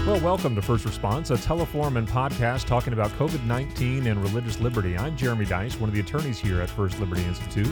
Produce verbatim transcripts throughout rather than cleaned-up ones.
Well, welcome to First Response, a teleforum and podcast talking about COVID nineteen and religious liberty. I'm Jeremy Dice, one of the attorneys here at First Liberty Institute.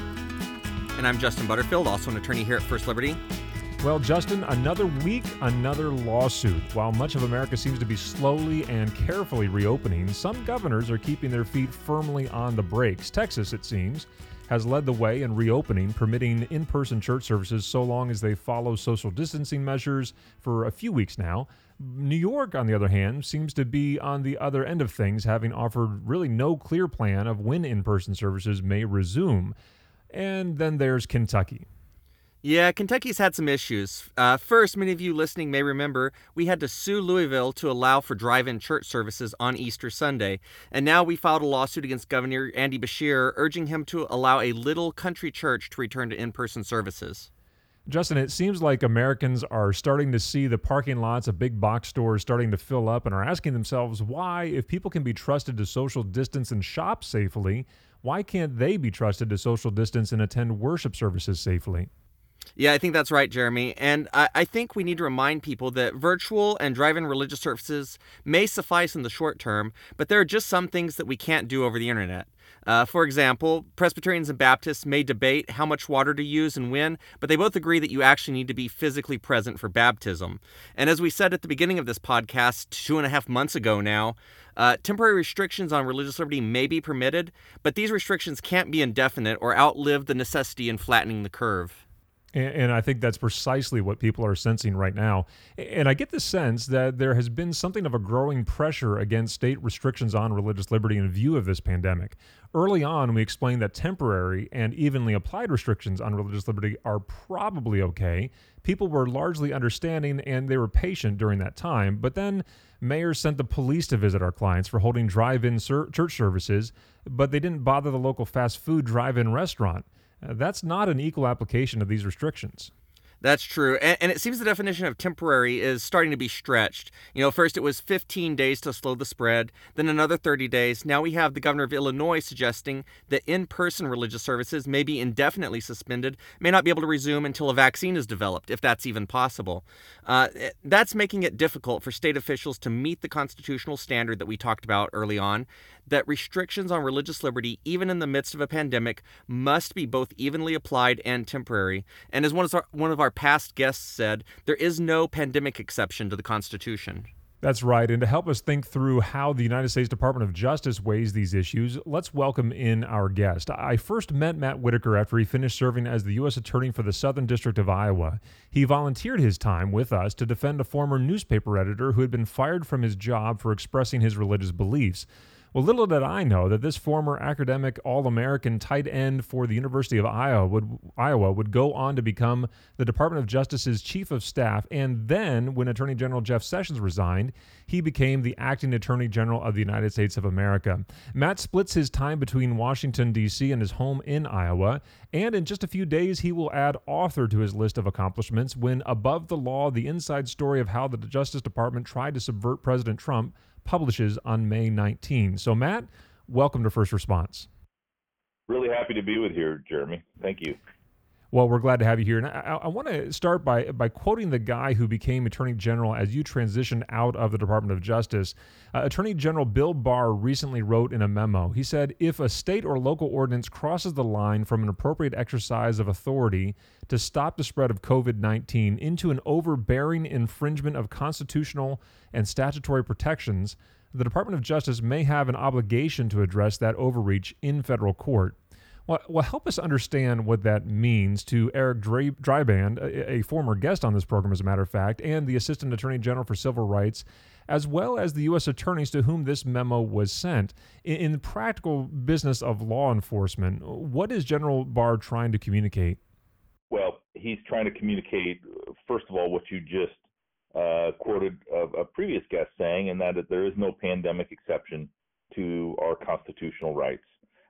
And I'm Justin Butterfield, also an attorney here at First Liberty. Well, Justin, another week, another lawsuit. While much of America seems to be slowly and carefully reopening, some governors are keeping their feet firmly on the brakes. Texas, it seems, has led the way in reopening, permitting in-person church services so long as they follow social distancing measures for a few weeks now. New York, on the other hand, seems to be on the other end of things, having offered really no clear plan of when in-person services may resume. And then there's Kentucky. Yeah, Kentucky's had some issues. Uh, first, many of you listening may remember we had to sue Louisville to allow for drive-in church services on Easter Sunday. And now we filed a lawsuit against Governor Andy Beshear, urging him to allow a little country church to return to in-person services. Justin, it seems like Americans are starting to see the parking lots of big box stores starting to fill up and are asking themselves why, if people can be trusted to social distance and shop safely, why can't they be trusted to social distance and attend worship services safely? Yeah, I think that's right, Jeremy. And I, I think we need to remind people that virtual and drive-in religious services may suffice in the short term, but there are just some things that we can't do over the internet. Uh, for example, Presbyterians and Baptists may debate how much water to use and when, but they both agree that you actually need to be physically present for baptism. And as we said at the beginning of this podcast two and a half months ago now, uh, temporary restrictions on religious liberty may be permitted, but these restrictions can't be indefinite or outlive the necessity in flattening the curve. And I think that's precisely what people are sensing right now. And I get the sense that there has been something of a growing pressure against state restrictions on religious liberty in view of this pandemic. Early on, we explained that temporary and evenly applied restrictions on religious liberty are probably okay. People were largely understanding and they were patient during that time. But then mayors sent the police to visit our clients for holding drive-in ser- church services, but they didn't bother the local fast food drive-in restaurant. Uh, that's not an equal application of these restrictions. That's true. And, and it seems the definition of temporary is starting to be stretched. You know, first it was fifteen days to slow the spread, then another thirty days. Now we have the governor of Illinois suggesting that in-person religious services may be indefinitely suspended, may not be able to resume until a vaccine is developed, if that's even possible. Uh, that's making it difficult for state officials to meet the constitutional standard that we talked about early on, that restrictions on religious liberty, even in the midst of a pandemic, must be both evenly applied and temporary. And as one of our, one of our past guests said, there is no pandemic exception to the Constitution. That's right. And to help us think through how the United States Department of Justice weighs these issues, let's welcome in our guest. I first met Matt Whitaker after he finished serving as the U S Attorney for the Southern District of Iowa. He volunteered his time with us to defend a former newspaper editor who had been fired from his job for expressing his religious beliefs. Well, little did I know that this former academic All-American tight end for the University of Iowa would, Iowa would go on to become the Department of Justice's chief of staff, and then, when Attorney General Jeff Sessions resigned, he became the acting Attorney General of the United States of America. Matt splits his time between Washington, D C and his home in Iowa, and in just a few days, he will add author to his list of accomplishments when Above the Law, the inside story of how the Justice Department tried to subvert President Trump, publishes on May nineteenth. So, Matt, welcome to First Response. Really happy to be with you here, Jeremy. Thank you. Well, we're glad to have you here. And I, I want to start by, by quoting the guy who became Attorney General as you transitioned out of the Department of Justice. Uh, Attorney General Bill Barr recently wrote in a memo, he said, if a state or local ordinance crosses the line from an appropriate exercise of authority to stop the spread of COVID nineteen into an overbearing infringement of constitutional and statutory protections, the Department of Justice may have an obligation to address that overreach in federal court. Well, well, help us understand what that means to Eric Dreiband, a, a former guest on this program, as a matter of fact, and the Assistant Attorney General for Civil Rights, as well as the U S attorneys to whom this memo was sent. In, in the practical business of law enforcement, what is General Barr trying to communicate? Well, he's trying to communicate, first of all, what you just uh, quoted a, a previous guest saying, and that is there is no pandemic exception to our constitutional rights.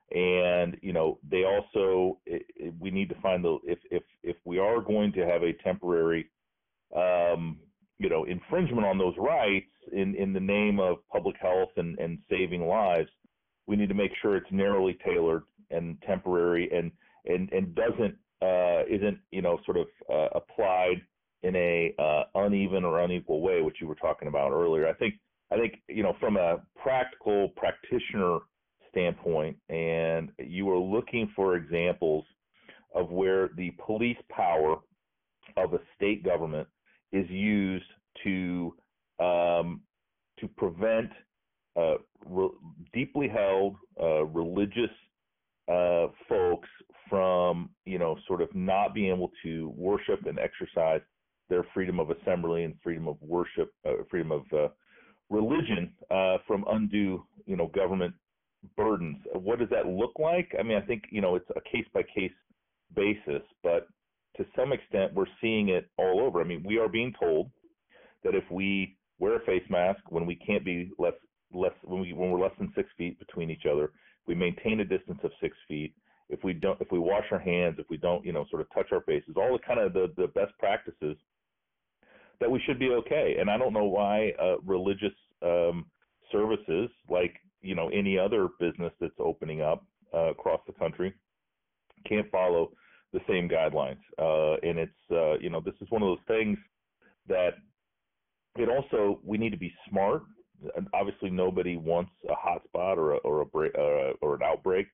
And, you know, they also, it, it, we need to find the, if, if, if we are going to have a temporary, um, you know, infringement on those rights in, in the name of public health and, and saving lives, we need to make sure it's narrowly tailored and temporary and, and, and doesn't, uh, isn't, you know, sort of uh, applied in in a uh, uneven or unequal way, which you were talking about earlier. I think I think you know from a practical practitioner standpoint, and you are looking for examples of where the police power of a state government is used to um, to prevent uh, re- deeply held uh, religious uh, folks from, you know, sort of not being able to worship and exercise their freedom of assembly and freedom of worship, uh, freedom of uh, religion uh, from undue, you know, government burdens. What does that look like? I mean, I think, you know, it's a case by case basis, but to some extent, we're seeing it all over. I mean, we are being told that if we wear a face mask when we can't be less less when we when we're less than six feet between each other, we maintain a distance of six feet. If we don't, if we wash our hands, if we don't, you know, sort of touch our faces, all the kind of the, the best practices, that we should be okay. And I don't know why uh, religious um, services, like, you know, any other business that's opening up uh, across the country, can't follow the same guidelines. Uh, and it's, uh, you know, this is one of those things that it also, we need to be smart. And obviously, nobody wants a hotspot or a, or a break, uh, or an outbreak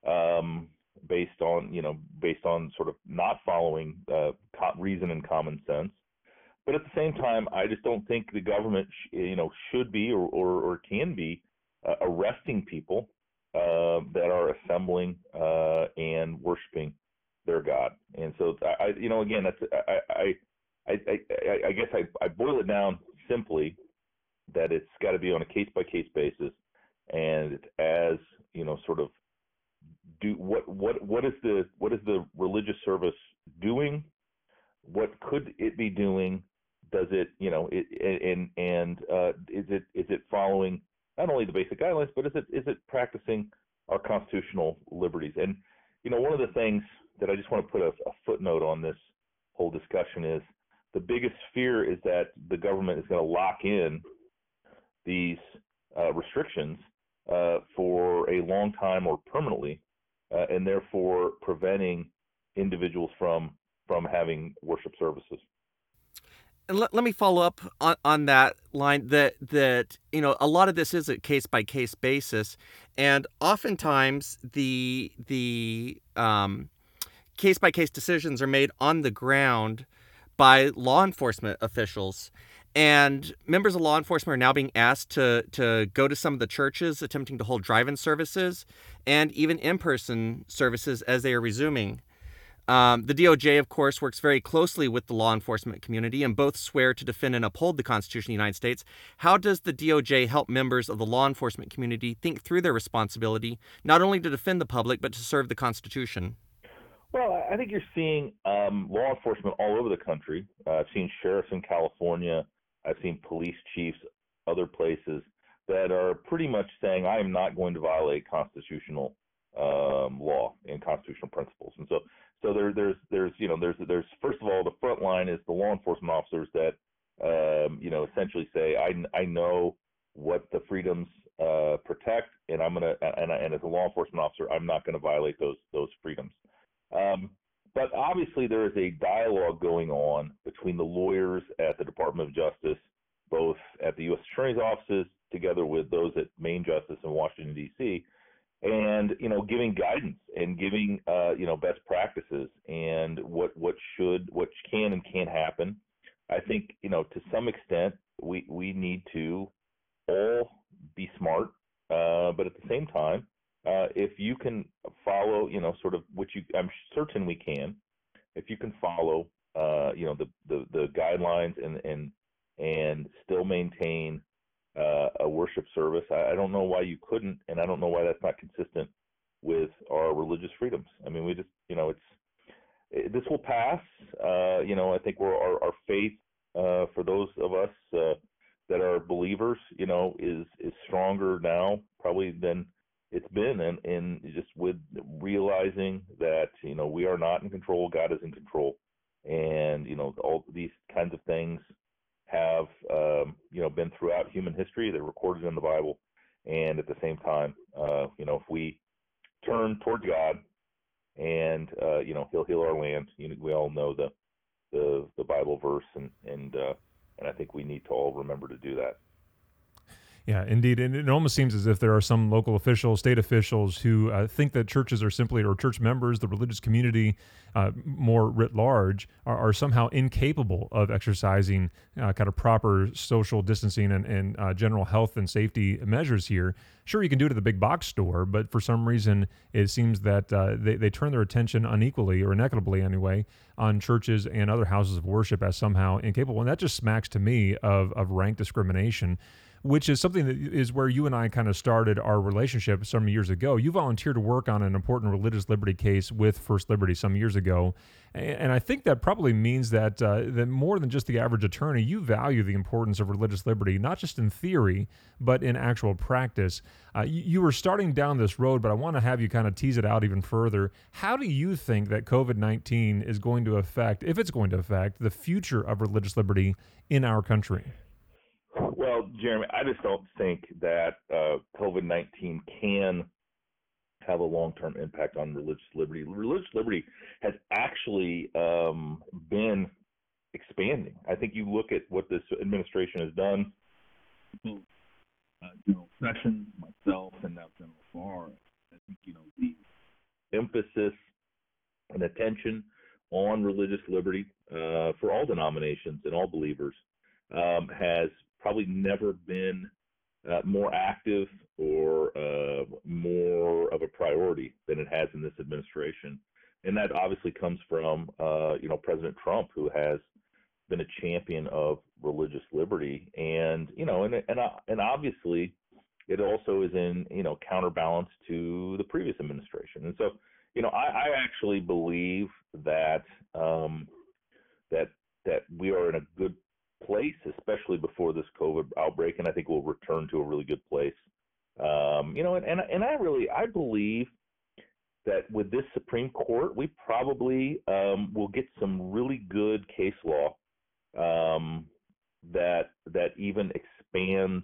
um, based on, you know, based on sort of not following uh, co- reason and common sense. But at the same time, I just don't think the government, sh- you know, should be or, or, or can be uh, arresting people uh, that are assembling uh, and worshiping their God. And so, I, you know, again, that's I, I, I, I, I guess I, I boil it down simply that it's got to be on a case by case basis, and as, you know, sort of do what what what is the what is the religious service doing? What could it be doing? Does it, you know, it, and and uh, is it is it following not only the basic guidelines, but is it is it practicing our constitutional liberties? And, you know, one of the things that I just want to put a, a footnote on this whole discussion is the biggest fear is that the government is going to lock in these uh, restrictions uh, for a long time or permanently, uh, and therefore preventing individuals from from having worship services. And let, let me follow up on, on that line that, that, you know, a lot of this is a case by case basis. And oftentimes the, the um, case by case decisions are made on the ground by law enforcement officials. And members of law enforcement are now being asked to, to go to some of the churches attempting to hold drive-in services and even in-person services as they are resuming. Um, the D O J, of course, works very closely with the law enforcement community, and both swear to defend and uphold the Constitution of the United States. How does the D O J help members of the law enforcement community think through their responsibility, not only to defend the public, but to serve the Constitution? Well, I think you're seeing um, law enforcement all over the country. Uh, I've seen sheriffs in California. I've seen police chiefs other places that are pretty much saying, I am not going to violate constitutional um, law and constitutional principles. And so So there, there's, there's, you know, there's, there's, first of all, the front line is the law enforcement officers that, um, you know, essentially say, I, I know what the freedoms uh, protect, and I'm gonna, and, and as a law enforcement officer, I'm not going to violate those, those freedoms. Um, but obviously, there is a dialogue going on between the lawyers at the Department of Justice, both at the U S Attorney's offices, together with those at Main Justice in Washington D C, and, you know, giving guidance and giving, uh, you know, best practices and what, what should, what can and can't happen. I think, you know, to some extent, we, we need to all be smart, uh, but at the same time, uh, if you can follow, you know, sort of what you, I'm certain we can, if you can follow, uh, you know, the, the, the guidelines and, and, and still maintain Uh, a worship service, I, I don't know why you couldn't, and I don't know why that's not consistent with our religious freedoms. I mean, we just, you know, it's it, this will pass. Uh, you know, I think we're our, our faith uh, for those of us uh, that are believers, you know, is is stronger now probably than it's been, and and just with realizing that, you know, we are not in control, God is in control, and, you know, all these kinds of things have um, you know, been throughout human history. They're recorded in the Bible, and at the same time, uh, you know, if we turn toward God, and uh, you know, He'll heal our land. You know, we all know the the the Bible verse, and and uh, and I think we need to all remember to do that. Yeah, indeed. And it almost seems as if there are some local officials, state officials, who uh, think that churches are simply, or church members, the religious community, uh, more writ large, are, are somehow incapable of exercising uh, kind of proper social distancing and, and uh, general health and safety measures here. Sure, you can do it at the big box store, but for some reason, it seems that uh, they, they turn their attention unequally, or inequitably anyway, on churches and other houses of worship as somehow incapable. And that just smacks to me of, of rank discrimination, which is something that is where you and I kind of started our relationship some years ago. You volunteered to work on an important religious liberty case with First Liberty some years ago, and I think that probably means that uh, that more than just the average attorney, you value the importance of religious liberty, not just in theory, but in actual practice. Uh, you, you were starting down this road, but I want to have you kind of tease it out even further. How do you think that COVID nineteen is going to affect, if it's going to affect, the future of religious liberty in our country? Well, Jeremy, I just don't think that uh, COVID nineteen can have a long-term impact on religious liberty. Religious liberty has actually um, been expanding. I think you look at what this administration has done. Uh, General Sessions, myself, and now General Barr. I think you know the emphasis and attention on religious liberty uh, for all denominations and all believers um, has probably never been uh, more active or uh, more of a priority than it has in this administration. And that obviously comes from, uh, you know, President Trump, who has been a champion of religious liberty. And, you know, and, and, and obviously it also is in, you know, counterbalance to the previous administration. And so, you know, I, I actually believe that, um, that, that we are in a good place, especially before this COVID outbreak, and I think we'll return to a really good place. Um, you know, and, and and I really I believe that with this Supreme Court, we probably um, will get some really good case law um, that that even expands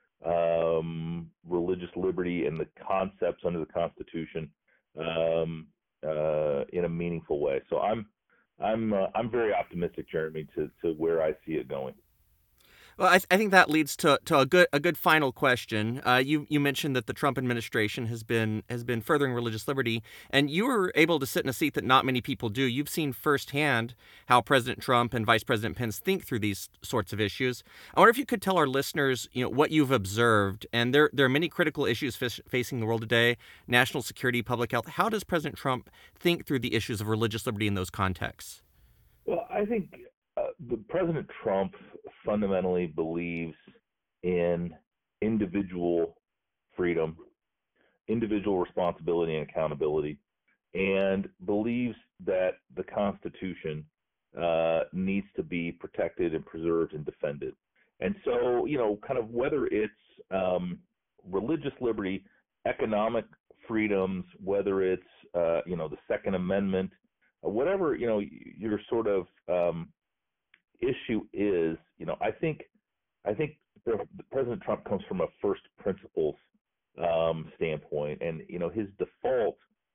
um, religious liberty and the concepts under the Constitution um, uh, in a meaningful way. So I'm. I'm uh, I'm very optimistic, Jeremy, to, to where I see it going. Well, I, th- I think that leads to, to a good a good final question. Uh, you you mentioned that the Trump administration has been has been furthering religious liberty, and you were able to sit in a seat that not many people do. You've seen firsthand how President Trump and Vice President Pence think through these sorts of issues. I wonder if you could tell our listeners, you know, what you've observed. And there there are many critical issues f- facing the world today: national security, public health. How does President Trump think through the issues of religious liberty in those contexts? Well, I think uh, the President Trump fundamentally believes in individual freedom, individual responsibility and accountability, and believes that the Constitution uh, needs to be protected and preserved and defended. And so, you know, kind of whether it's um, religious liberty, economic freedoms, whether it's, uh, you know, the Second Amendment, whatever, you know, your sort of um, issue is, you know, I think, I think the, the President Trump comes from a first principles um, standpoint, and you know, his default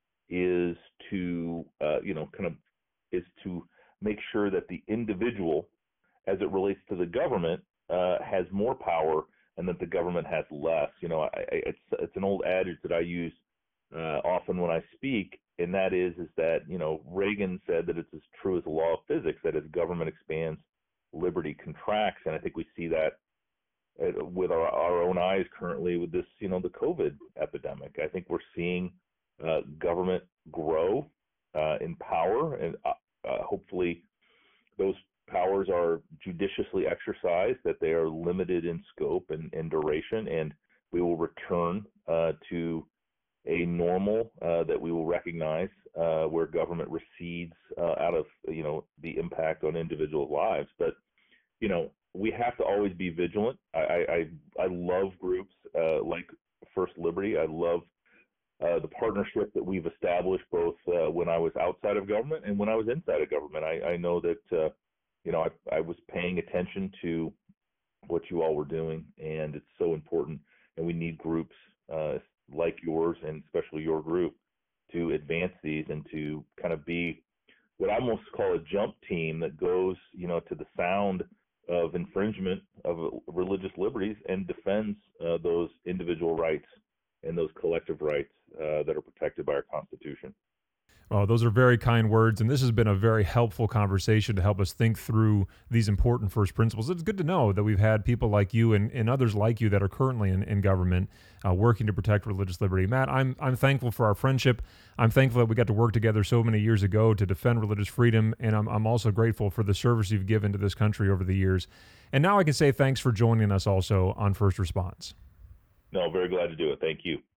is to, uh, you know, kind of is to make sure that the individual, as it relates to the government, uh, has more power, and that the government has less. You know, I, I, it's it's an old adage that I use uh, often when I speak, and that is is that, you know, Reagan said that it's as true as the law of physics, that as government expands, liberty contracts, and I think we see that uh, with our, our own eyes currently with this, you know, the COVID epidemic. I think we're seeing uh, government grow uh, in power, and uh, uh, hopefully those powers are judiciously exercised, that they are limited in scope and, and duration, and we will return uh, to a normal uh, that we will recognize uh, where government recedes uh, out of, you know, the impact on individual lives. But, you know, we have to always be vigilant. I I, I love groups uh, like First Liberty. I love uh, the partnership that we've established both uh, when I was outside of government and when I was inside of government. I, I know that, uh, you know, I, I was paying attention to what you all were doing, and it's so important. And we need groups uh, like yours, and especially your group, to advance these and to kind of be what I almost call a jump team that goes, you know, to the sound of infringement of religious liberties and defends uh, those individual rights and those collective rights uh, that are protected by our Constitution. Oh, those are very kind words, and this has been a very helpful conversation to help us think through these important first principles. It's good to know that we've had people like you and, and others like you that are currently in, in government uh, working to protect religious liberty. Matt, I'm I'm thankful for our friendship. I'm thankful that we got to work together so many years ago to defend religious freedom, and I'm, I'm also grateful for the service you've given to this country over the years. And now I can say thanks for joining us also on First Response. No, very glad to do it. Thank you.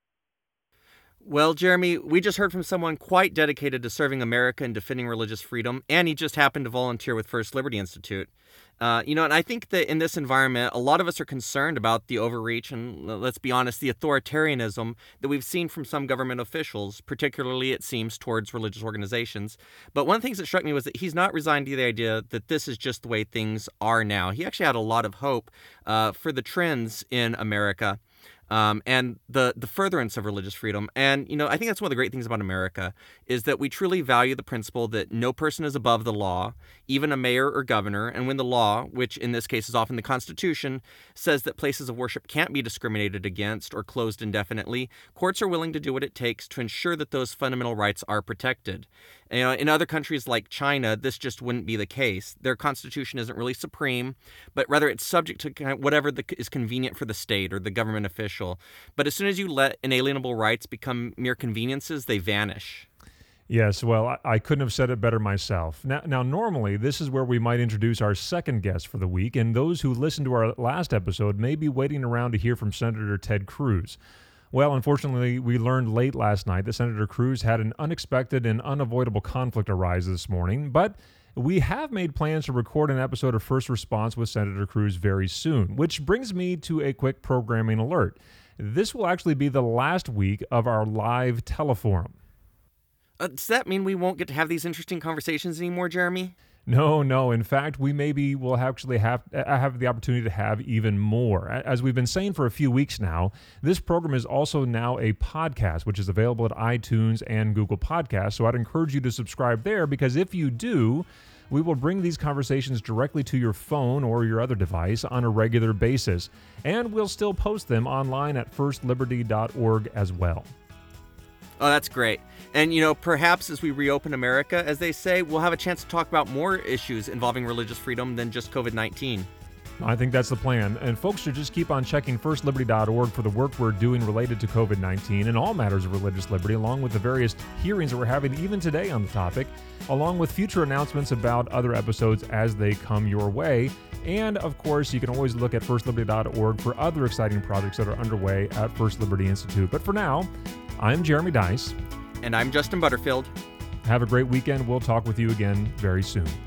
Well, Jeremy, we just heard from someone quite dedicated to serving America and defending religious freedom, and he just happened to volunteer with First Liberty Institute. Uh, you know, and I think that in this environment, a lot of us are concerned about the overreach and, let's be honest, the authoritarianism that we've seen from some government officials, particularly, it seems, towards religious organizations. But one of the things that struck me was that he's not resigned to the idea that this is just the way things are now. He actually had a lot of hope uh, for the trends in America. Um, and the the furtherance of religious freedom. And, you know, I think that's one of the great things about America is that we truly value the principle that no person is above the law, even a mayor or governor. And when the law, which in this case is often the Constitution, says that places of worship can't be discriminated against or closed indefinitely, courts are willing to do what it takes to ensure that those fundamental rights are protected. You know, in other countries like China, this just wouldn't be the case. Their constitution isn't really supreme, but rather it's subject to kind of whatever the, is convenient for the state or the government official. But as soon as you let inalienable rights become mere conveniences, they vanish. Yes, well, I, I couldn't have said it better myself. Now, now, normally, this is where we might introduce our second guest for the week, and those who listened to our last episode may be waiting around to hear from Senator Ted Cruz. Well, unfortunately, we learned late last night that Senator Cruz had an unexpected and unavoidable conflict arise this morning, but we have made plans to record an episode of First Response with Senator Cruz very soon, which brings me to a quick programming alert. This will actually be the last week of our live teleforum. Uh, does that mean we won't get to have these interesting conversations anymore, Jeremy? No, no. In fact, we maybe will actually have have the opportunity to have even more. As we've been saying for a few weeks now, this program is also now a podcast, which is available at iTunes and Google Podcasts. So I'd encourage you to subscribe there, because if you do, we will bring these conversations directly to your phone or your other device on a regular basis. And we'll still post them online at first liberty dot org as well. Oh, that's great. And, you know, perhaps as we reopen America, as they say, we'll have a chance to talk about more issues involving religious freedom than just covid nineteen. I think that's the plan. And folks should just keep on checking first liberty dot org for the work we're doing related to covid nineteen and all matters of religious liberty, along with the various hearings that we're having even today on the topic, along with future announcements about other episodes as they come your way. And, of course, you can always look at first liberty dot org for other exciting projects that are underway at First Liberty Institute. But for now, I'm Jeremy Dys. And I'm Justin Butterfield. Have a great weekend. We'll talk with you again very soon.